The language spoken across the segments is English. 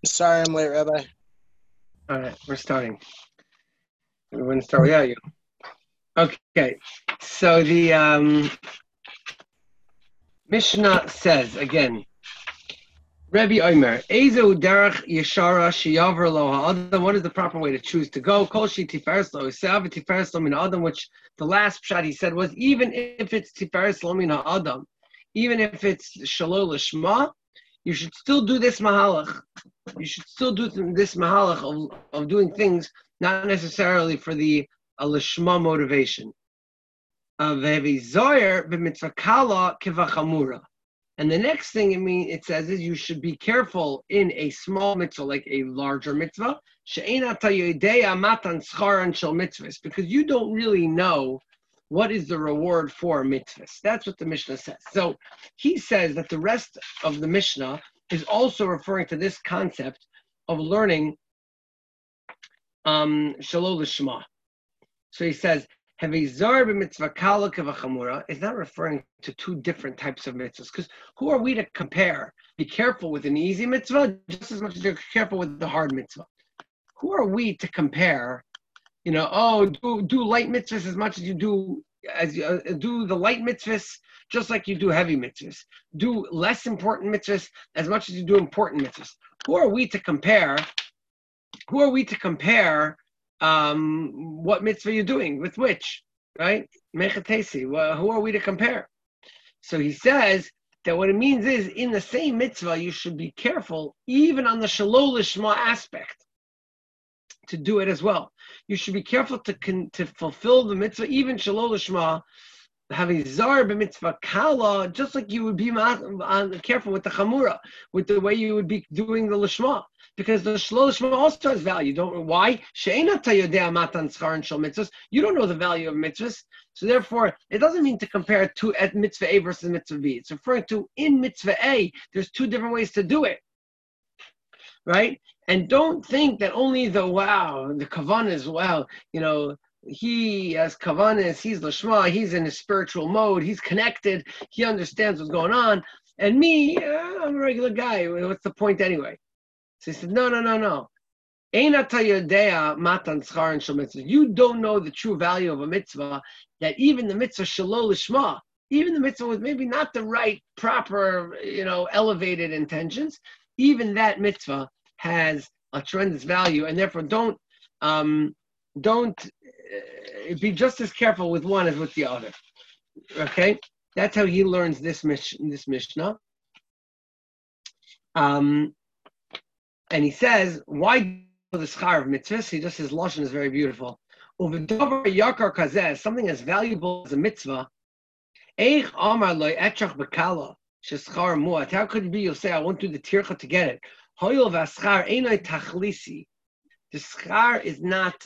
Sorry I'm late, Rabbi. All right, we're starting. We're going to start without you. Okay, so the Mishnah says again, Rebbe Omer, Ezu derech yeshara sheyaver lo ha'adam. What is the proper way to choose to go? Kol shi tiferes lo isav tiferes lo min ha'adam, which the last pshat he said was, even if it's tiferes lo min ha'adam, even if it's shalol lishma, you should still do this mahalach. You should still do this mahalach of doing things not necessarily for the lishma motivation. And the next thing it says is you should be careful in a small mitzvah, like a larger mitzvah, because you don't really know what is the reward for mitzvahs. That's what the Mishnah says. So he says that the rest of the Mishnah is also referring to this concept of learning shalol lishma. So he says, is not referring to two different types of mitzvahs, because who are we to compare? Be careful with an easy mitzvah just as much as you're careful with the hard mitzvah. Who are we to compare? Do light mitzvahs as much as you do do the light mitzvahs just like you do heavy mitzvahs. Do less important mitzvahs as much as you do important mitzvahs. Who are we to compare? What mitzvah you're doing with which, right? Mechatesi. Well, who are we to compare? So he says that what it means is in the same mitzvah you should be careful, even on the shalol lishma aspect, to do it as well. You should be careful to fulfill the mitzvah, even shalol lishma, having zar b'mitzvah kala, just like you would be careful with the chamura, with the way you would be doing the lishma, because the shalol lishma also has value. Why? You don't know the value of mitzvahs, so therefore it doesn't mean to compare it to at mitzvah A versus mitzvah B. It's referring to in mitzvah A, there's two different ways to do it, right? And don't think that only the kavanah is he has kavanas, he's lashma, he's in his spiritual mode, he's connected, he understands what's going on, and me, I'm a regular guy. What's the point anyway? So he said, no. You don't know the true value of a mitzvah, that even the mitzvah shalol lishma, even the mitzvah with maybe not the right, proper, elevated intentions, even that mitzvah has a tremendous value, and therefore don't be just as careful with one as with the other. Okay, that's how he learns this Mishnah. And he says, why the schar of mitzvahs? He just, his lashon is very beautiful. Something as valuable as a mitzvah. How could it be you'll say, I won't do the tircha to get it? The schar is not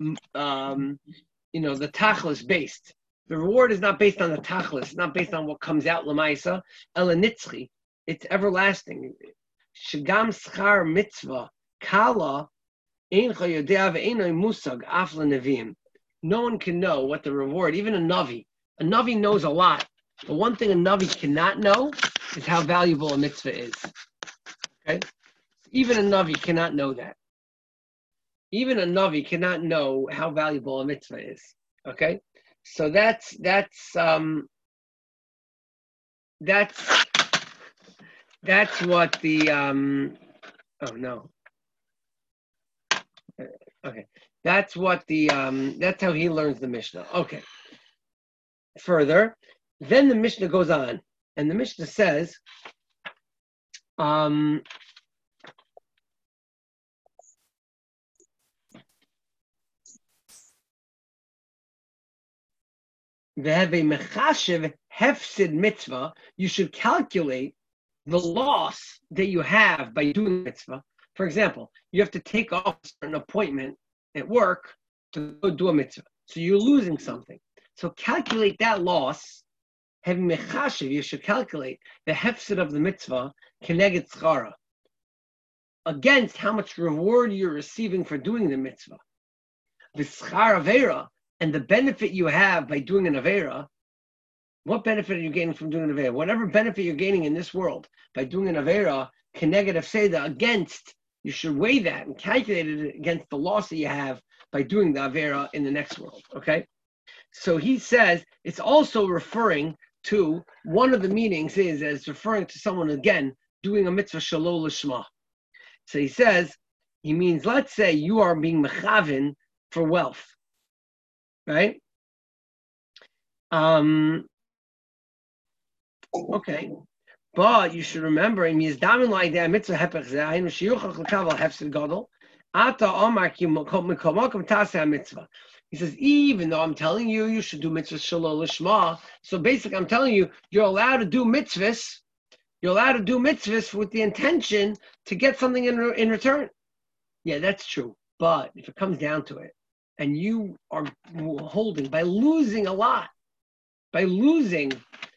the tachlis based. The reward is not based on the tachlis. It's not based on what comes out lamaisa. Ela nitzchi. It's everlasting. Shagam schar mitzvah kala eincha yodea ve'enoi musag af lenevim. No one can know what the reward. Even a navi. A navi knows a lot. But one thing a navi cannot know is how valuable a mitzvah is. Okay, even a navi cannot know that. Even a navi cannot know how valuable a mitzvah is. Okay, so that's what the okay, that's what the that's how he learns the Mishnah. Okay, further, then the Mishnah goes on, and the Mishnah says, hefsid mitzvah, you should calculate the loss that you have by doing mitzvah. For example, you have to take off an appointment at work to go do a mitzvah. So you're losing something. So calculate that loss. You should calculate the hefsid of the mitzvah keneged schara against how much reward you're receiving for doing the mitzvah. The schar avera, and the benefit you have by doing an avera. What benefit are you gaining from doing an avera? Whatever benefit you're gaining in this world by doing an avera, keneged hefseda, against you should weigh that and calculate it against the loss that you have by doing the Avera in the next world, okay? So he says it's also referring to, one of the meanings is as referring to someone, again, doing a mitzvah shalol lishma. So he says, he means, let's say you are being mechavin for wealth, right? Okay. But you should remember, in Yizdamin Laidea Mitzvah Hepech Zayin, Shiyuchach Lekaval Hefsid Gadol, Ata Omar Ki Mekomokum Taseh Mitzvah. He says, even though I'm telling you, you should do mitzvahs shalol lishma. So basically, I'm telling you, you're allowed to do mitzvahs. You're allowed to do mitzvahs with the intention to get something in return. Yeah, that's true. But if it comes down to it, and you are holding by losing a lot, by losing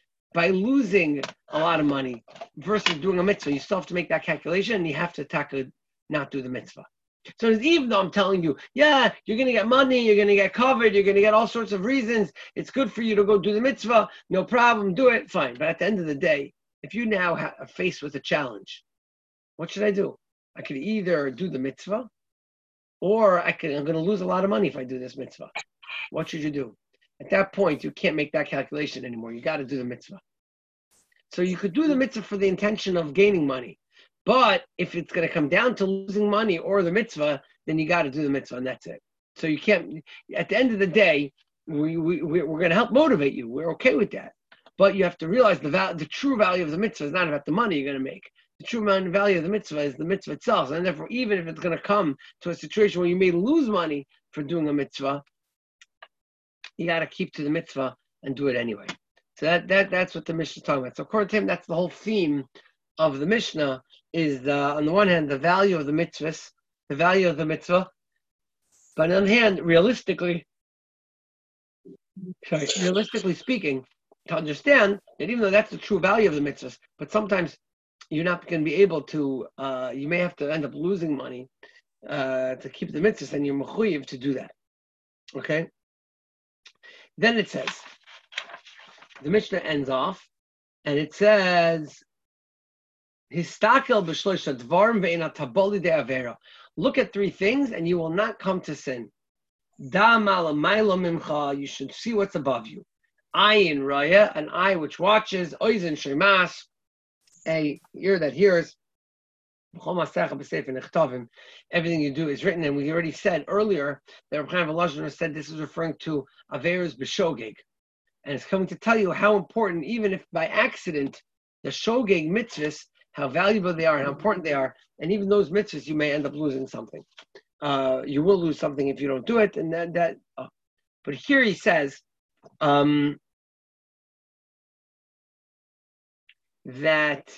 a lot of money versus doing a mitzvah, you still have to make that calculation, and you have to not do the mitzvah. So even though I'm telling you, yeah, you're going to get money, you're going to get covered, you're going to get all sorts of reasons, it's good for you to go do the mitzvah, no problem, do it, fine. But at the end of the day, if you now are faced with a challenge, what should I do? I could either do the mitzvah, or I'm going to lose a lot of money if I do this mitzvah. What should you do? At that point, you can't make that calculation anymore. You got to do the mitzvah. So you could do the mitzvah for the intention of gaining money. But if it's going to come down to losing money or the mitzvah, then you got to do the mitzvah, and that's it. So you can't, at the end of the day, we're going to help motivate you. We're okay with that. But you have to realize the true value of the mitzvah is not about the money you're going to make. The true value of the mitzvah is the mitzvah itself. And therefore, even if it's going to come to a situation where you may lose money for doing a mitzvah, you got to keep to the mitzvah and do it anyway. So that's what the Mishnah is talking about. So according to him, that's the whole theme of the Mishnah, is on the one hand, the value of the mitzvahs, the value of the mitzvah, but on the other hand, realistically speaking, to understand that even though that's the true value of the mitzvahs, but sometimes you're not going to be able to, you may have to end up losing money to keep the mitzvahs, and you're mechuyev to do that. Okay? Then it says, the Mishnah ends off, and it says, Histakel b'shloisha dvarim ve'ena taboli de'avera. Look at three things, and you will not come to sin. Da mala mailo mimcha, you should see what's above you. Ayin raya, an eye which watches. Oizen shemas, a ear that hears. Everything you do is written, and we already said earlier that Reb Chaim Volozhiner said this is referring to averas b'shogeg, and it's coming to tell you how important, even if by accident, the shogeg mitzvahs, how valuable they are and how important they are, and even those mitzvahs, you may end up losing something. You will lose something if you don't do it, and that. But here he says that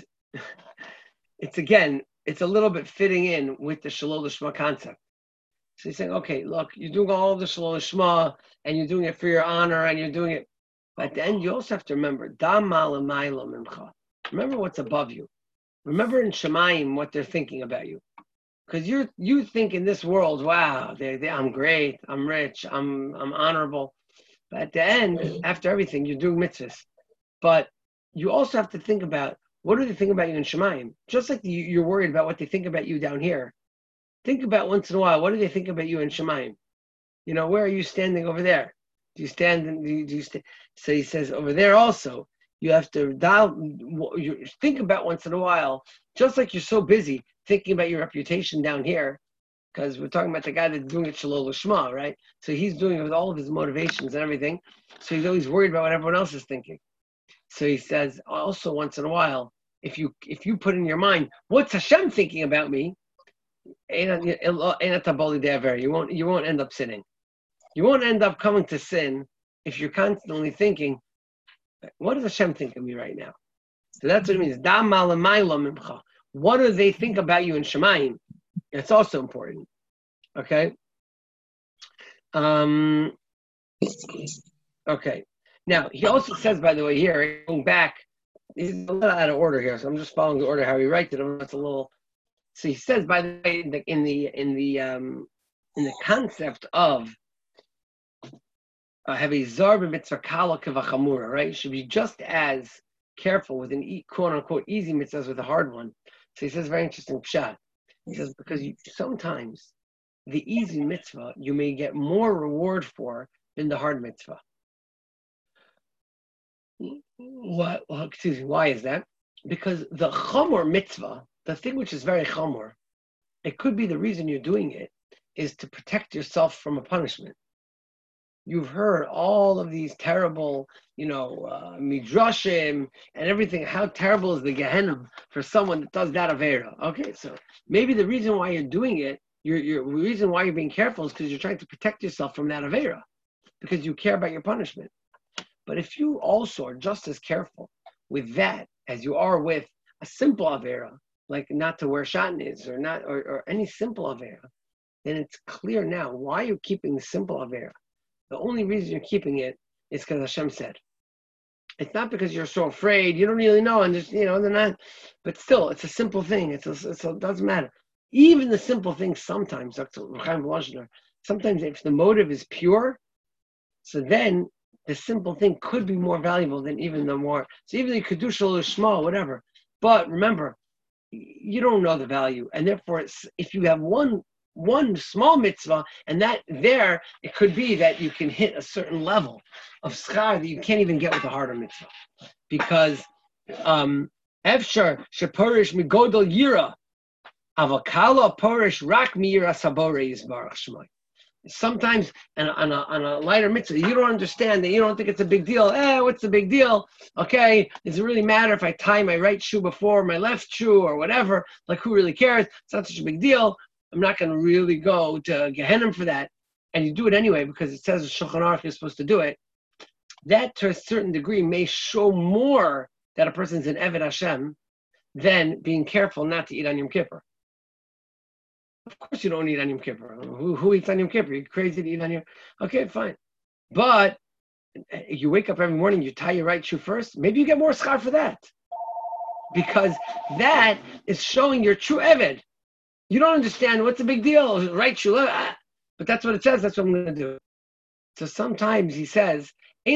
it's a little bit fitting in with the Shalol Lishma concept. So he's saying, okay, look, you're doing all of the Shalol Lishma, and you're doing it for your honor, and you're doing it. But at the end, you also have to remember, Dam Malamayla Mimcha. Remember what's above you. Remember in Shemayim what they're thinking about you. Because you think in this world, wow, I'm great, I'm rich, I'm honorable. But at the end, after everything, you're doing mitzvahs. But you also have to think about, what do they think about you in Shemayim? Just like you're worried about what they think about you down here. Think about once in a while, what do they think about you in Shemayim? You know, where are you standing over there? Do you stand? So he says over there also, you have to think about once in a while, just like you're so busy thinking about your reputation down here, because we're talking about the guy that's doing it Shalol Lishma, right? So he's doing it with all of his motivations and everything. So he's always worried about what everyone else is thinking. So he says also once in a while, if you put in your mind, what's Hashem thinking about me? You won't end up sinning. You won't end up coming to sin if you're constantly thinking, what does Hashem think of me right now? So that's what it means. What do they think about you in Shemayim? It's also important. Okay? Okay. Now, he also says, by the way, here, going back, he's a little out of order here, so I'm just following the order how he writes it. It's a little. So he says, by the way, in the concept of have a zarb mitzvah kala kavachamura, right? You should be just as careful with an quote unquote easy mitzvah as with a hard one. So he says, very interesting pshat. He says, because sometimes the easy mitzvah you may get more reward for than the hard mitzvah. What? Well, excuse me. Why is that? Because the chomor mitzvah, the thing which is very chomor, it could be the reason you're doing it is to protect yourself from a punishment. You've heard all of these terrible, midrashim and everything. How terrible is the Gehenna for someone that does that avera? Okay, so maybe the reason why you're doing it, your reason why you're being careful is because you're trying to protect yourself from that avera, because you care about your punishment. But if you also are just as careful with that as you are with a simple avera, like not to wear shatnez or any simple avera, then it's clear now why you're keeping the simple avera. The only reason you're keeping it is because Hashem said. It's not because you're so afraid, you don't really know, and just, they're not. But still, it's a simple thing. It doesn't matter. Even the simple things sometimes, sometimes if the motive is pure, so then the simple thing could be more valuable than even the more. So even the kedusha or small, whatever. But remember, you don't know the value, and therefore, if you have one small mitzvah, and that there, it could be that you can hit a certain level of schar that you can't even get with a harder mitzvah. Because efshar sheporish migodol yira, avakala porish rak miyira sabore yisbarach shmai. Sometimes on a lighter mitzvah, you don't understand that, you don't think it's a big deal. What's the big deal? Okay, does it really matter if I tie my right shoe before my left shoe or whatever? Like, who really cares? It's not such a big deal. I'm not going to really go to Gehenna for that. And you do it anyway because it says in Shulchan Aruch you're supposed to do it. That, to a certain degree, may show more that a person's an Eved Hashem than being careful not to eat on Yom Kippur. Of course you don't eat on Yom Kippur. Who eats on Yom Kippur? You're crazy to eat on Yom Kippur. Okay, fine. But you wake up every morning, you tie your right shoe first, maybe you get more schar for that. Because that is showing your true Eved. You don't understand what's the big deal, right? But that's what it says. That's what I'm going to do. So sometimes he says, you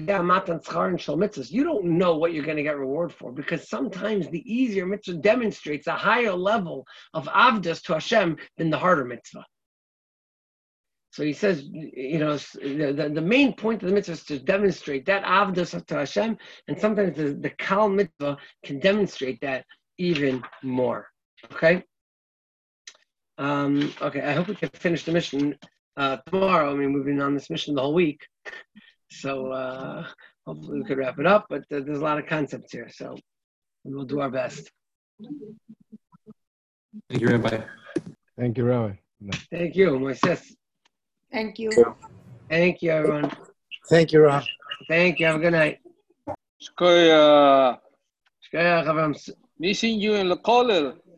don't know what you're going to get reward for, because sometimes the easier mitzvah demonstrates a higher level of avdas to Hashem than the harder mitzvah. So he says, the main point of the mitzvah is to demonstrate that avdas to Hashem, and sometimes the kal mitzvah can demonstrate that even more. Okay. Okay, I hope we can finish the mission tomorrow. I mean, we've been on this mission the whole week. So hopefully we could wrap it up, but there's a lot of concepts here, so we'll do our best. Thank you, Rabbi. Thank you, Rabbi. Thank you, my sis. Thank you. Thank you, everyone. Thank you, Rob. Thank you. Have a good night. Shkoya. Shkoya, Missing you in the caller.